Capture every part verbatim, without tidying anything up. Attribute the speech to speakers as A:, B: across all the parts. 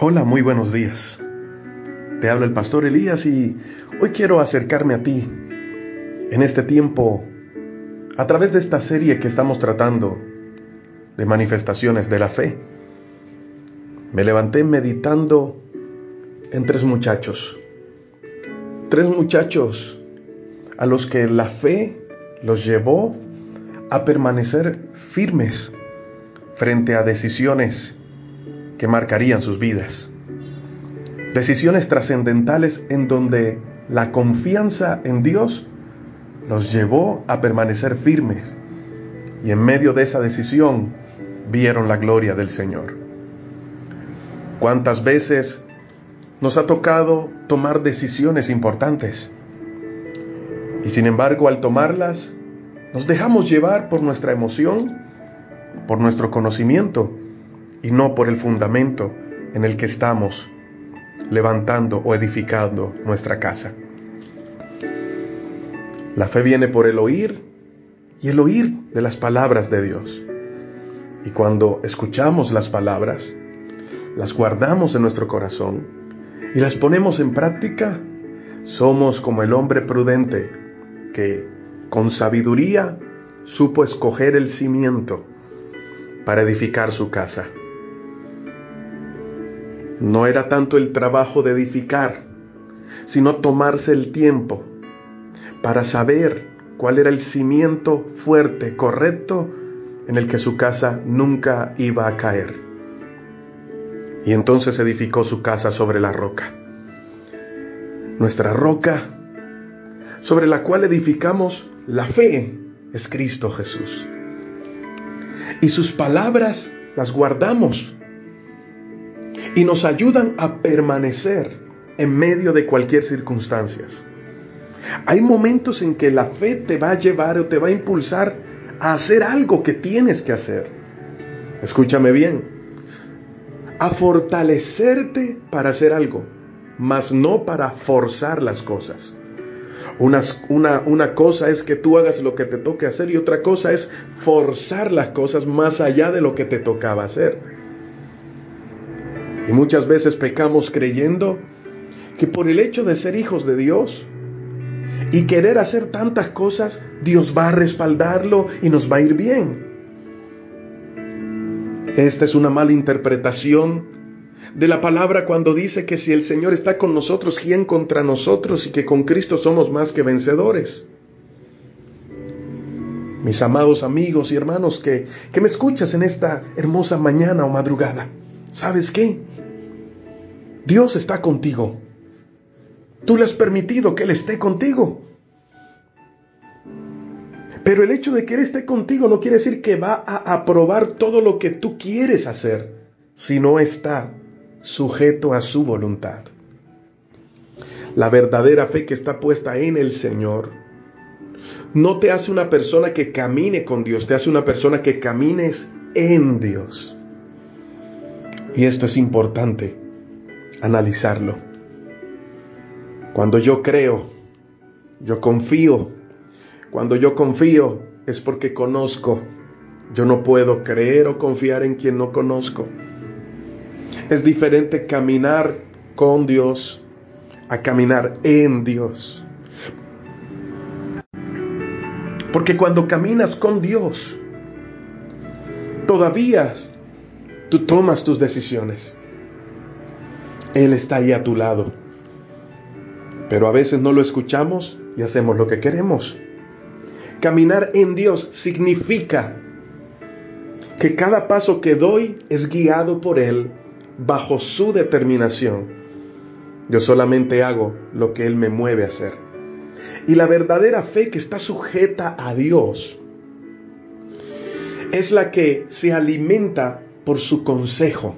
A: Hola, muy buenos días. Te habla el pastor Elías y hoy quiero acercarme a ti en este tiempo a través de esta serie que estamos tratando de manifestaciones de la fe. Me levanté meditando en tres muchachos. Tres muchachos a los que la fe los llevó a permanecer firmes frente a decisiones que marcarían sus vidas. Decisiones trascendentales en donde la confianza en Dios los llevó a permanecer firmes. Y en medio de esa decisión vieron la gloria del Señor. ¿Cuántas veces nos ha tocado tomar decisiones importantes? Y sin embargo, al tomarlas, nos dejamos llevar por nuestra emoción, por nuestro conocimiento, y no por el fundamento en el que estamos levantando o edificando nuestra casa. La fe viene por el oír, y el oír de las palabras de Dios. Y cuando escuchamos las palabras, las guardamos en nuestro corazón y las ponemos en práctica, somos como el hombre prudente que con sabiduría supo escoger el cimiento para edificar su casa. No era tanto el trabajo de edificar, sino tomarse el tiempo para saber cuál era el cimiento fuerte, correcto, en el que su casa nunca iba a caer. Y entonces edificó su casa sobre la roca. Nuestra roca, sobre la cual edificamos la fe, es Cristo Jesús. Y sus palabras las guardamos y nos ayudan a permanecer en medio de cualquier circunstancia. Hay momentos en que la fe te va a llevar o te va a impulsar a hacer algo que tienes que hacer. Escúchame bien. A fortalecerte para hacer algo, mas no para forzar las cosas. Una, una, una cosa es que tú hagas lo que te toque hacer y otra cosa es forzar las cosas más allá de lo que te tocaba hacer. Y muchas veces pecamos creyendo que por el hecho de ser hijos de Dios y querer hacer tantas cosas, Dios va a respaldarlo y nos va a ir bien. Esta es una mala interpretación de la palabra cuando dice que si el Señor está con nosotros, ¿quién contra nosotros? Y que con Cristo somos más que vencedores. Mis amados amigos y hermanos que, que me escuchas en esta hermosa mañana o madrugada, ¿sabes qué? Dios está contigo. Tú le has permitido que Él esté contigo. Pero el hecho de que Él esté contigo no quiere decir que va a aprobar todo lo que tú quieres hacer, sino está sujeto a su voluntad. La verdadera fe que está puesta en el Señor no te hace una persona que camine con Dios, te hace una persona que camines en Dios. Y esto es importante analizarlo. Cuando yo creo, yo confío. Cuando yo confío es porque conozco. Yo no puedo creer o confiar en quien no conozco. Es diferente caminar con Dios a caminar en Dios. Porque cuando caminas con Dios, todavía tú tomas tus decisiones. Él está ahí a tu lado. Pero a veces no lo escuchamos y hacemos lo que queremos. Caminar en Dios significa que cada paso que doy es guiado por Él bajo su determinación. Yo solamente hago lo que Él me mueve a hacer. Y la verdadera fe que está sujeta a Dios es la que se alimenta por su consejo.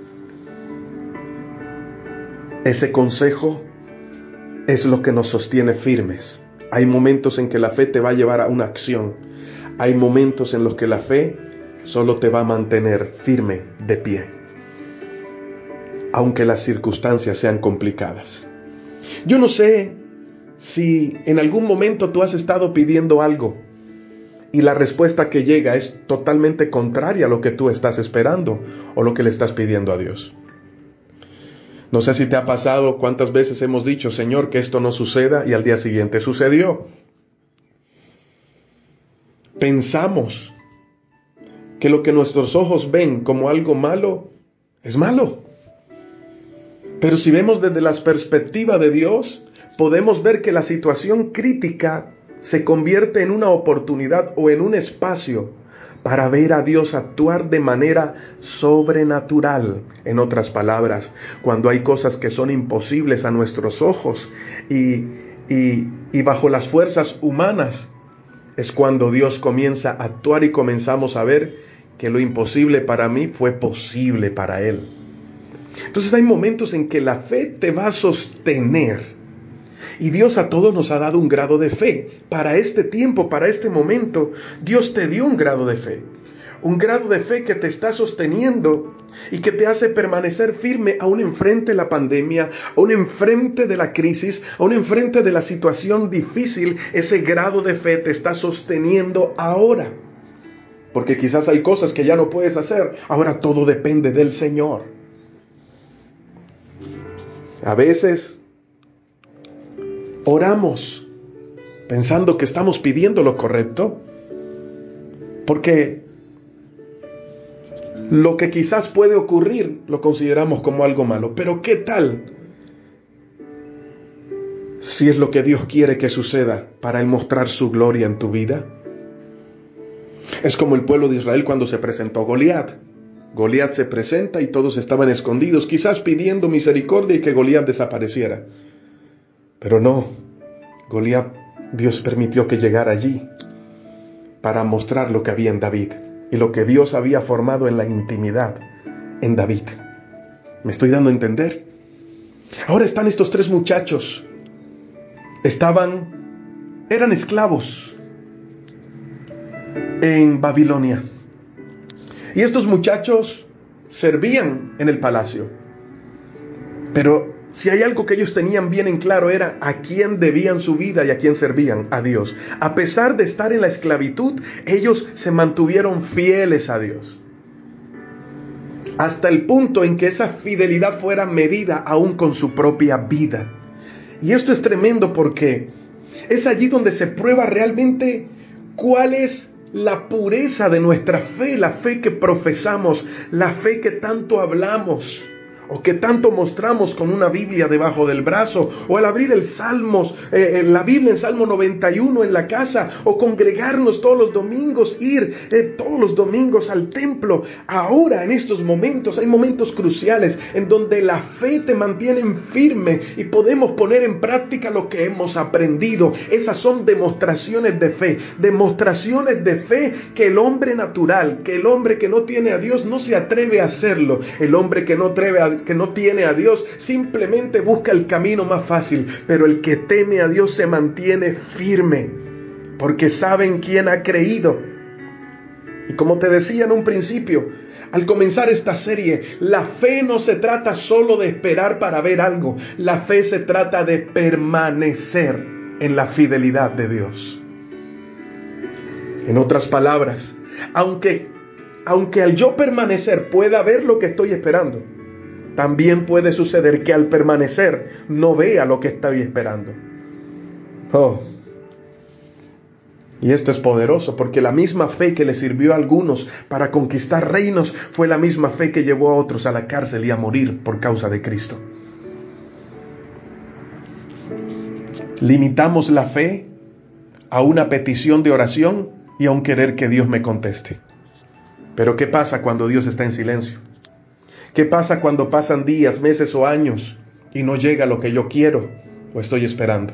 A: Ese consejo es lo que nos sostiene firmes. Hay momentos en que la fe te va a llevar a una acción. Hay momentos en los que la fe solo te va a mantener firme de pie, aunque las circunstancias sean complicadas. Yo no sé si en algún momento tú has estado pidiendo algo y la respuesta que llega es totalmente contraria a lo que tú estás esperando o lo que le estás pidiendo a Dios. No sé si te ha pasado cuántas veces hemos dicho, Señor, que esto no suceda, y al día siguiente sucedió. Pensamos que lo que nuestros ojos ven como algo malo, es malo. Pero si vemos desde la perspectiva de Dios, podemos ver que la situación crítica se convierte en una oportunidad o en un espacio para ver a Dios actuar de manera sobrenatural. En otras palabras, cuando hay cosas que son imposibles a nuestros ojos y, y, y bajo las fuerzas humanas, es cuando Dios comienza a actuar y comenzamos a ver que lo imposible para mí fue posible para Él. Entonces hay momentos en que la fe te va a sostener. Y Dios a todos nos ha dado un grado de fe. Para este tiempo, para este momento, Dios te dio un grado de fe. Un grado de fe que te está sosteniendo y que te hace permanecer firme aún enfrente de la pandemia, aún enfrente de la crisis, aún enfrente de la situación difícil. Ese grado de fe te está sosteniendo ahora. Porque quizás hay cosas que ya no puedes hacer. Ahora todo depende del Señor. A veces oramos pensando que estamos pidiendo lo correcto, porque lo que quizás puede ocurrir lo consideramos como algo malo. Pero ¿qué tal si es lo que Dios quiere que suceda para Él mostrar su gloria en tu vida? Es como el pueblo de Israel cuando se presentó Goliat. Goliat se presenta y todos estaban escondidos, quizás pidiendo misericordia y que Goliat desapareciera. Pero no, Goliat, Dios permitió que llegara allí para mostrar lo que había en David y lo que Dios había formado en la intimidad en David. ¿Me estoy dando a entender? Ahora están estos tres muchachos. Estaban, eran esclavos en Babilonia. Y estos muchachos servían en el palacio. Pero si hay algo que ellos tenían bien en claro era a quién debían su vida y a quién servían, a Dios. A pesar de estar en la esclavitud, ellos se mantuvieron fieles a Dios. Hasta el punto en que esa fidelidad fuera medida aún con su propia vida. Y esto es tremendo porque es allí donde se prueba realmente cuál es la pureza de nuestra fe, la fe que profesamos, la fe que tanto hablamos o que tanto mostramos con una Biblia debajo del brazo, o al abrir el Salmos, eh, la Biblia en Salmo noventa y uno en la casa, o congregarnos todos los domingos, ir eh, todos los domingos al templo. Ahora, en estos momentos, hay momentos cruciales en donde la fe te mantiene firme y podemos poner en práctica lo que hemos aprendido. Esas son demostraciones de fe, demostraciones de fe que el hombre natural, que el hombre que no tiene a Dios no se atreve a hacerlo. El hombre que no atreve a que no tiene a Dios simplemente busca el camino más fácil, pero el que teme a Dios se mantiene firme porque saben quién ha creído. Y como te decía en un principio, al comenzar esta serie, la fe no se trata solo de esperar para ver algo, la fe se trata de permanecer en la fidelidad de Dios. En otras palabras, aunque, aunque al yo permanecer pueda ver lo que estoy esperando, también puede suceder que al permanecer no vea lo que estoy esperando. Oh. Y esto es poderoso porque la misma fe que le sirvió a algunos para conquistar reinos fue la misma fe que llevó a otros a la cárcel y a morir por causa de Cristo. Limitamos la fe a una petición de oración y a un querer que Dios me conteste. Pero ¿qué pasa cuando Dios está en silencio? ¿Qué pasa cuando pasan días, meses o años y no llega lo que yo quiero o estoy esperando?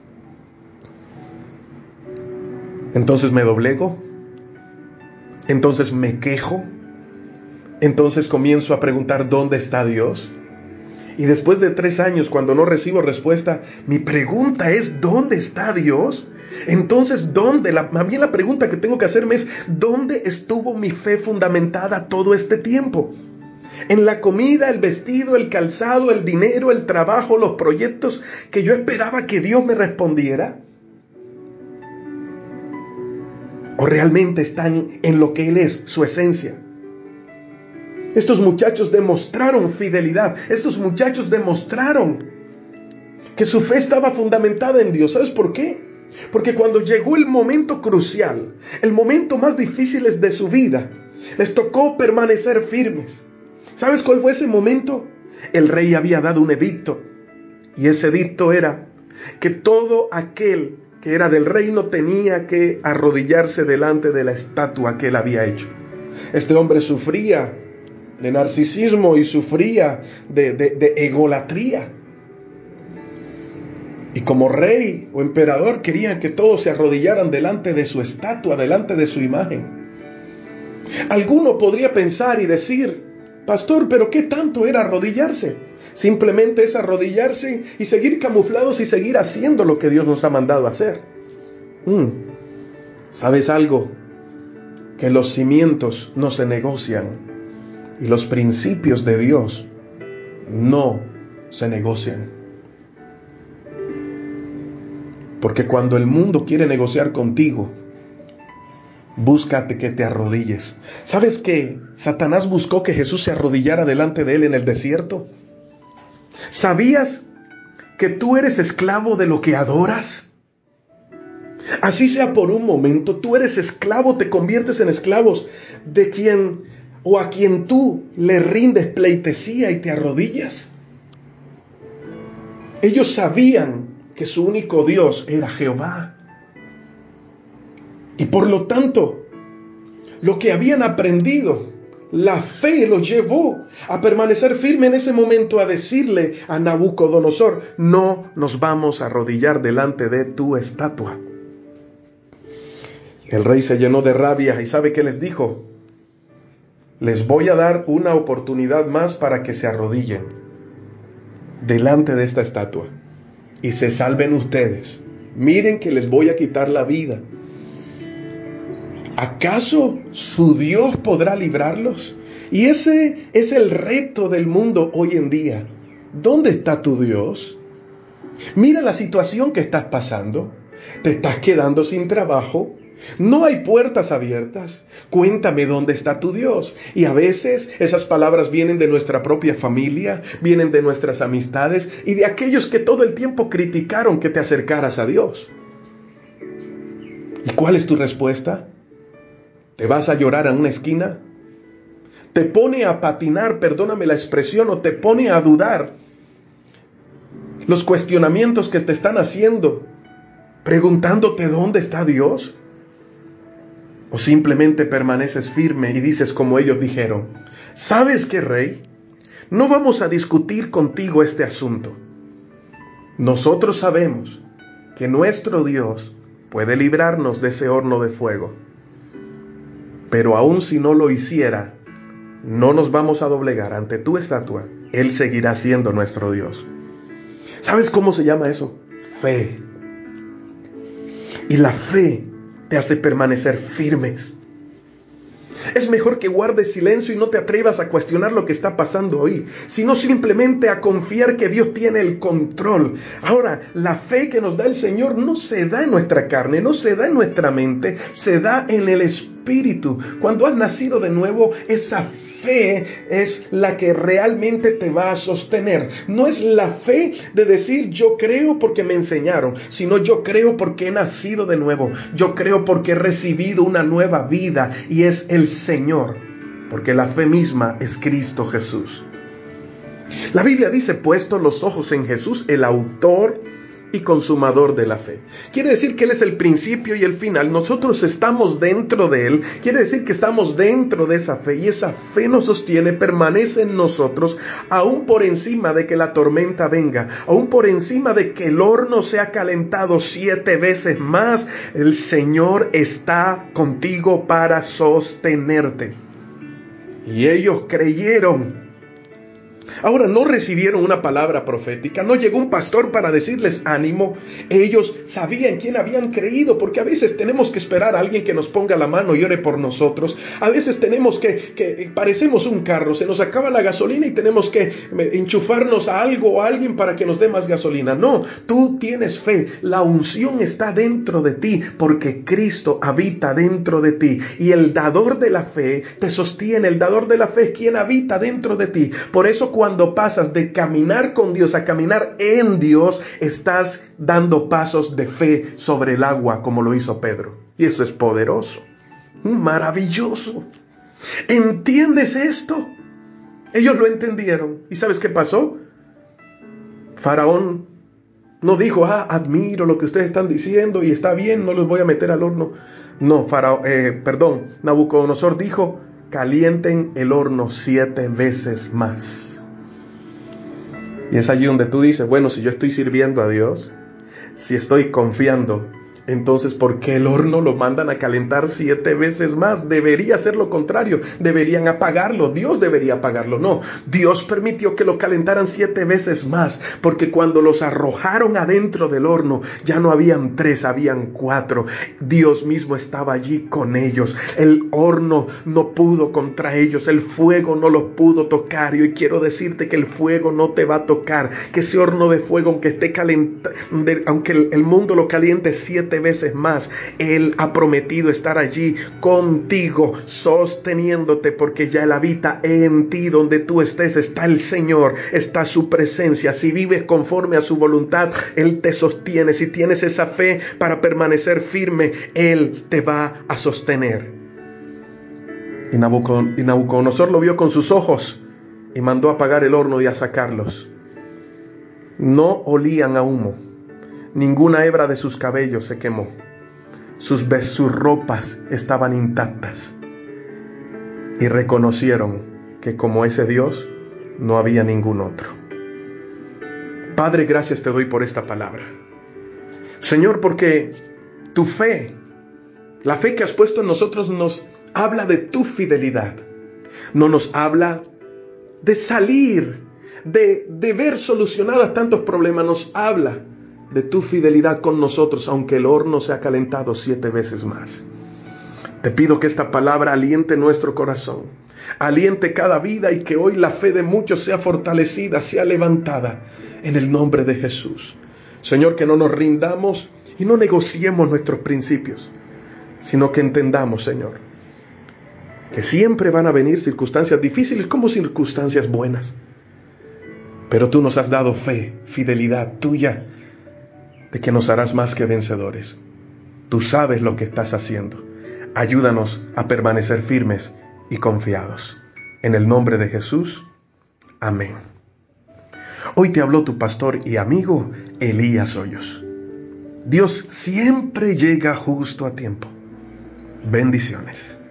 A: Entonces me doblego, entonces me quejo, entonces comienzo a preguntar ¿dónde está Dios? Y después de tres años, cuando no recibo respuesta, mi pregunta es ¿dónde está Dios? Entonces, ¿dónde? La, más bien la pregunta que tengo que hacerme es ¿dónde estuvo mi fe fundamentada todo este tiempo? En la comida, el vestido, el calzado, el dinero, el trabajo, los proyectos que yo esperaba que Dios me respondiera. ¿O realmente están en lo que Él es, su esencia? Estos muchachos demostraron fidelidad. Estos muchachos demostraron que su fe estaba fundamentada en Dios. ¿Sabes por qué? Porque cuando llegó el momento crucial, el momento más difícil de su vida, les tocó permanecer firmes. ¿Sabes cuál fue ese momento? El rey había dado un edicto. Y ese edicto era que todo aquel que era del reino tenía que arrodillarse delante de la estatua que él había hecho. Este hombre sufría de narcisismo y sufría de, de, de egolatría. Y como rey o emperador querían que todos se arrodillaran delante de su estatua, delante de su imagen. Alguno podría pensar y decir: pastor, ¿pero qué tanto era arrodillarse? Simplemente es arrodillarse y seguir camuflados y seguir haciendo lo que Dios nos ha mandado hacer. Mm. ¿Sabes algo? Que los cimientos no se negocian y los principios de Dios no se negocian. Porque cuando el mundo quiere negociar contigo, búscate que te arrodilles. ¿Sabes que Satanás buscó que Jesús se arrodillara delante de él en el desierto? ¿Sabías que tú eres esclavo de lo que adoras? Así sea por un momento, tú eres esclavo, te conviertes en esclavos de quien o a quien tú le rindes pleitesía y te arrodillas. Ellos sabían que su único Dios era Jehová. Y por lo tanto, lo que habían aprendido, la fe los llevó a permanecer firme en ese momento, a decirle a Nabucodonosor: no nos vamos a arrodillar delante de tu estatua. El rey se llenó de rabia y ¿sabe qué les dijo? Les voy a dar una oportunidad más para que se arrodillen delante de esta estatua y se salven ustedes. Miren que les voy a quitar la vida. ¿Acaso su Dios podrá librarlos? Y ese es el reto del mundo hoy en día. ¿Dónde está tu Dios? Mira la situación que estás pasando. Te estás quedando sin trabajo. No hay puertas abiertas. Cuéntame dónde está tu Dios. Y a veces esas palabras vienen de nuestra propia familia, vienen de nuestras amistades y de aquellos que todo el tiempo criticaron que te acercaras a Dios. ¿Y cuál es tu respuesta? ¿Te vas a llorar a una esquina? ¿Te pone a patinar, perdóname la expresión, o te pone a dudar los cuestionamientos que te están haciendo, preguntándote dónde está Dios? ¿O simplemente permaneces firme y dices como ellos dijeron: ¿sabes qué, rey? No vamos a discutir contigo este asunto. Nosotros sabemos que nuestro Dios puede librarnos de ese horno de fuego. Pero aun si no lo hiciera, no nos vamos a doblegar ante tu estatua. Él seguirá siendo nuestro Dios. ¿Sabes cómo se llama eso? Fe. Y la fe te hace permanecer firmes. Es mejor que guardes silencio y no te atrevas a cuestionar lo que está pasando hoy, sino simplemente a confiar que Dios tiene el control. Ahora, la fe que nos da el Señor no se da en nuestra carne, no se da en nuestra mente, se da en el Espíritu. Cuando has nacido de nuevo, esa fe es la que realmente te va a sostener. No es la fe de decir yo creo porque me enseñaron, sino yo creo porque he nacido de nuevo. Yo creo porque he recibido una nueva vida y es el Señor. Porque la fe misma es Cristo Jesús. La Biblia dice: puesto los ojos en Jesús, el autor y consumador de la fe. Quiere decir que Él es el principio y el final. Nosotros estamos dentro de Él. Quiere decir que estamos dentro de esa fe. Y esa fe nos sostiene, permanece en nosotros, aún por encima de que la tormenta venga, aún por encima de que el horno sea calentado siete veces más. El Señor está contigo para sostenerte. Y ellos creyeron. Ahora, no recibieron una palabra profética, no llegó un pastor para decirles ánimo. Ellos sabían quién habían creído, porque a veces tenemos que esperar a alguien que nos ponga la mano y ore por nosotros. A veces tenemos que, que parecemos un carro, se nos acaba la gasolina y tenemos que enchufarnos a algo o a alguien para que nos dé más gasolina. No, tú tienes fe, la unción está dentro de ti, porque Cristo habita dentro de ti. Y el dador de la fe te sostiene, el dador de la fe es quien habita dentro de ti. Por eso cuando pasas de caminar con Dios a caminar en Dios, estás dando pasos de fe sobre el agua, como lo hizo Pedro. Y eso es poderoso, maravilloso. ¿Entiendes esto? Ellos lo entendieron. ¿Y sabes qué pasó? Faraón no dijo, ah, admiro lo que ustedes están diciendo y está bien, no los voy a meter al horno. No, Faraón, eh, perdón, Nabucodonosor dijo, calienten el horno siete veces más. Y es allí donde tú dices, bueno, si yo estoy sirviendo a Dios, si estoy confiando, entonces ¿por qué el horno lo mandan a calentar siete veces más? Debería ser lo contrario, deberían apagarlo, Dios debería apagarlo. No, Dios permitió que lo calentaran siete veces más, porque cuando los arrojaron adentro del horno, ya no habían tres, habían cuatro. Dios mismo estaba allí con ellos. El horno no pudo contra ellos, el fuego no los pudo tocar. Y hoy quiero decirte que el fuego no te va a tocar, que ese horno de fuego, aunque esté calentado, aunque el, el mundo lo caliente siete veces más, Él ha prometido estar allí contigo, sosteniéndote, porque ya Él habita en ti. Donde tú estés está el Señor, está su presencia. Si vives conforme a su voluntad, Él te sostiene. Si tienes esa fe para permanecer firme, Él te va a sostener. Y Nabucodonosor lo vio con sus ojos y mandó a apagar el horno y a sacarlos. No olían a humo. Ninguna hebra de sus cabellos se quemó. Sus, sus ropas estaban intactas. Y reconocieron que como ese Dios no había ningún otro. Padre, gracias te doy por esta palabra. Señor, porque tu fe, la fe que has puesto en nosotros, nos habla de tu fidelidad. No nos habla de salir, de, de ver solucionadas tantos problemas. Nos habla de tu fidelidad con nosotros, aunque el horno se ha calentado siete veces más. Te pido que esta palabra aliente nuestro corazón, aliente cada vida, y que hoy la fe de muchos sea fortalecida, sea levantada en el nombre de Jesús. Señor, que no nos rindamos y no negociemos nuestros principios, sino que entendamos, Señor, que siempre van a venir circunstancias difíciles como circunstancias buenas. Pero tú nos has dado fe, fidelidad tuya, de que nos harás más que vencedores. Tú sabes lo que estás haciendo. Ayúdanos a permanecer firmes y confiados. En el nombre de Jesús, amén. Hoy te habló tu pastor y amigo Elías Hoyos. Dios siempre llega justo a tiempo. Bendiciones.